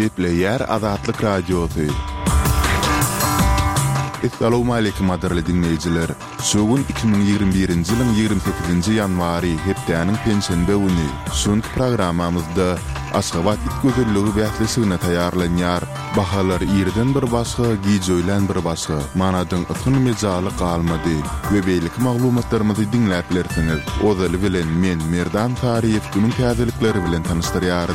Gepleyer Azatlyk Radiosu. Assalamu alaykum adarly dinleyijiler. Şogun 2021-nji ýylyň 28-nji ýanwary hepdeniň pensiýe güni. Şonky programamyzda Aşgabat itgözelligi bählesigine taýýarlanýar. Bahalar ýerden bir başga, gijoýlan bir başga. Manadyň ýetgin mejaly galmady. We beýlik maglumatlarymyzy dinläp bilersiňiz. Ozaly bilen men Merdan Tariýew günüň täzelikleri bilen tanystyryaryn.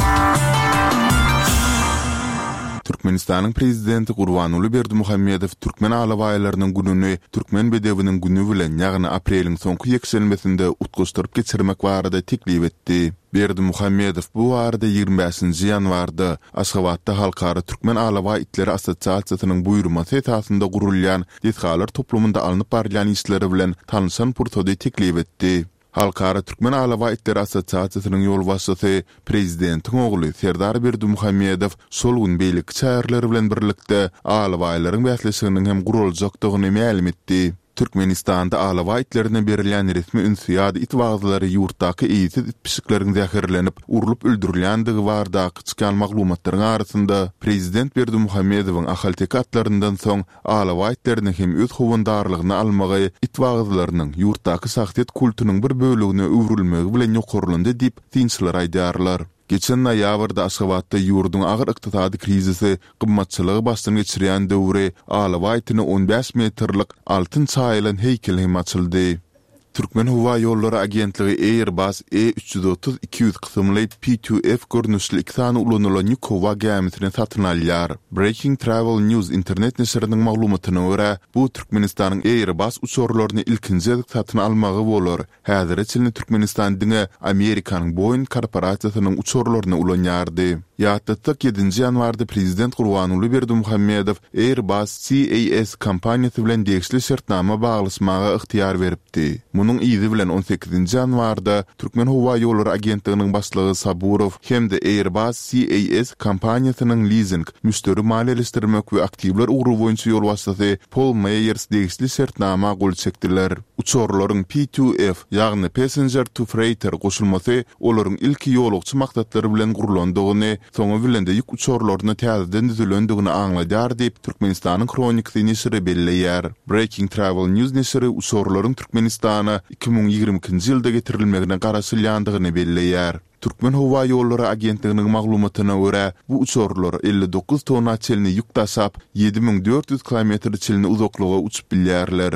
Türkmenistanyň prezidenti Gurbanuly Berdimuhammedow Türkmen alabaýlarynyň gününi Türkmen bedewiniň günü bilen ýagny apreliň soňky ýekselmesinde utguşdyryp geçirmek barada teklip etdi. Berdimuhammedow bu barada 25-nji ýanwarda Aşgabatda Halkara Türkmen Alaba itleri Assosiasiýasynyň buýrumasy esasynda gurulýan Detgalar toplumynda alınıp barýan işleri bilen tanışan purtody teklip etdi. Halkara Türkmen Alaba itleri Assosiasiýasynyň ýol başçysy prezidentiň ogly Serdar Berdimuhammedow şol gün beýlik çäherleri bilen birlikde alabaýlaryň bählesiginiň hem guruljakdygyny ma'lum etdi. Türkmenistanda alaba itlerine berilen resmi ünsiyad itwagzlary ýurtdaky eýsiz itpişiklerin zäherlenip urulup öldürilýändigi bardaky çykan maglumatlaryň arasynda prezident Berdimuhammedowyň ahalteki atlaryndan soň alaba itlerini hem öz howandarlygyny almagy itwagzlarynyň ýurtdaky şahsiýet kulturynyň bir bölügine öwrülmegi bilen ýokurlandy diýip tinçler aýdarlar. Geçen noýabrda Aşgabatda ýurduň agyr ykdysady krizisi gymmatçylygy başdan geçirýän döwre alaba itini 15 metrlik altyn çaýlan heýkel hem açyldy. Türkmen Hava Ýollary Agentligi Airbus E330-200 kysymly P2F görnüşli iki sany ulanylan ýük howa gemisini satyn alýar. Breaking Travel News internet neşriniň maglumatyna görä, bu Türkmenistanyň Airbus uçurlaryny ilkinji satyn almagy bolar. Häzir içinde Türkmenistan diňe Amerikanyň Boeing korporasiýasynyň uçurlaryny ulanýardy. Ýatdatdyk 7-nji ýanwarda prezident Gurbanuly Berdimuhammedow Airbus CAS kompaniýasy bilen degişli şertnama baglaşmaga ygtyýar beripdi. Munun izi bilen 18-nji ýanwarda Türkmen Hava Ýollary Agentliginiň başlygy Saburow hem-de Airbus CAS kompaniýasynyň leasing, müşteri maliýeleşdirmek we aktivler ugrup boýunça ýol başçysy Paul Meyers degişli şertnama gol çekdiler. Uçurlaryň P2F ýagny Passenger to Freighter goşulmasy olaryň ilki ýolukçy maksatlary bilen gurulandygyny, soňa bilen de ýük uçurlaryny täzeden düzülendigini aňladýar diýip Türkmenistanyň kronikasy neşri belleýär. Breaking Travel News neşri uçurlaryň Türkmenistana 2022-nji ýylda getirilmegine garaşylýandygyny belleýär. Türkmen Hava Ýollary Agentliginiň maglumatyna görä, bu uçurlar 59 tonna çelini ýük taşap 7400 kilometr çelini uzaklyga uçup bilýärler.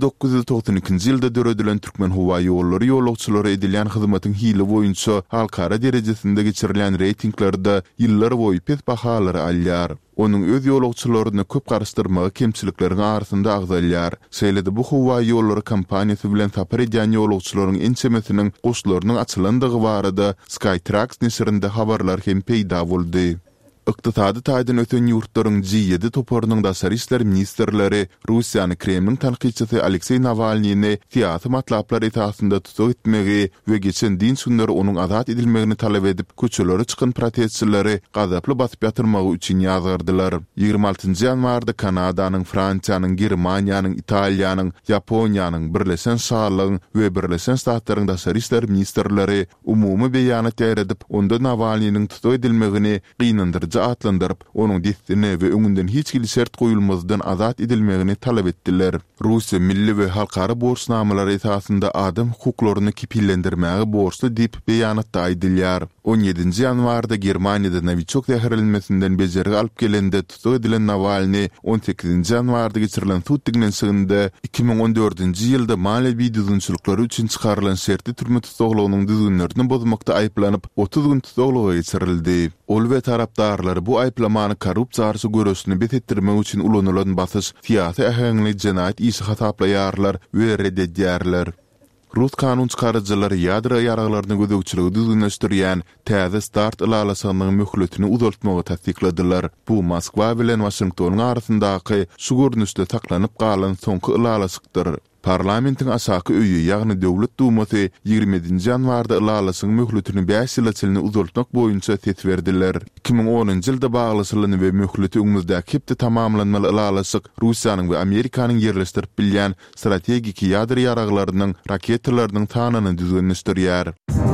1992-nji ýylda döredilen Türkmen Hava Ýollary ýolagçylary edilen hyzmatyň hili boýunça halkara derejesinde geçirilen reytinglarda ýyllar boýy pes bahalary alýar. Onun öz ýolagçylaryny köp garaşdyrmagy kemçilikleriň arasynda agzalýar. Şeýlede bu Hava Ýollary kompaniýasy bilen tapar edýän ýolagçylaryň ençemesiniň goşlarynyň açylandygy barada Skytrax neşrinde habarlar hem peýda boldy. Iqtisady taýdan öten ýurtlaryň G7 toparynyň daşary işler ministrleri Russiýany Kremliň tanqidçisi Aleksey Navalnyni siýasy matlaplar esasynda tutuk etmegi we geçen din günleri onuň azat edilmegini talap edip köçelere çykan protestçileri gazaply basyp ýatyrmagy üçin ýazgyrdylar. 26-njy ýanwarda Kanadanyň, Fransiýanyň, Germaniýanyň, Italiýanyň, Ýaponiýanyň, Birleşen Şarlaryň we Birleşen Ştatlaryň daşary işler ministrleri umumy beýanat ýaradip, onda Navalnynyň tutuk edilmegini gynandyrjy atlandyryp, onuň destine we öňünden hiç kili şert goýulmazdan azat edilmegini talap etdiler. Russiýa milli we halkara borçnamalary esasynda adam hukuklaryny kipillendirmäge borçly diýip beýanatda aýdylýar. 17-nji ýanwarda Germaniýada Novichok zäherlenmesinden bejerigi alyp gelende tutuk edilen Navalny 18-nji ýanwarda geçirilen tutdiginen sygynda 2014-nji ýylda maliýevi düzgünçilikleri üçin çykarylan şertli türme tutuklugynyň düzgünlerini bozmakda aýplanyp 30 gün tutukluga geçirildi. Ol we tarapdarlary bu aýplamany korrupsiýa garşy görüşini betetdirmek üçin ulanylan basyş siýasy ähengli jenaýat işi hataplaýarlar we reddedýärler. Rus kanun çykarjylary ýadro ýaraglaryny gözegçiligi düzgünleşdirýän täze start ylalasynyň möhletini uzaltmagy tasdikladylar. Bu Moskwa bilen Washington arasyndaky şu görnüşde taklanyp galan soňky ylalasydyr. Parlamentin aşağı öýü, ýagny Döwlet Dumasy 20-nji ýanwarda ylalasyň möhletini 5 ýyla çelini uzaltmak boýunça ses berdiler. 2010-njy ýylda baglasylany we möhleti öňümizde hepde tamamlanmaly ylalasyk Russiýanyň we Amerikanyň ýerleşdirip bilýän strategik ýadro ýaraglarynyň raketalarynyň tanyny düzgünleşdirýär.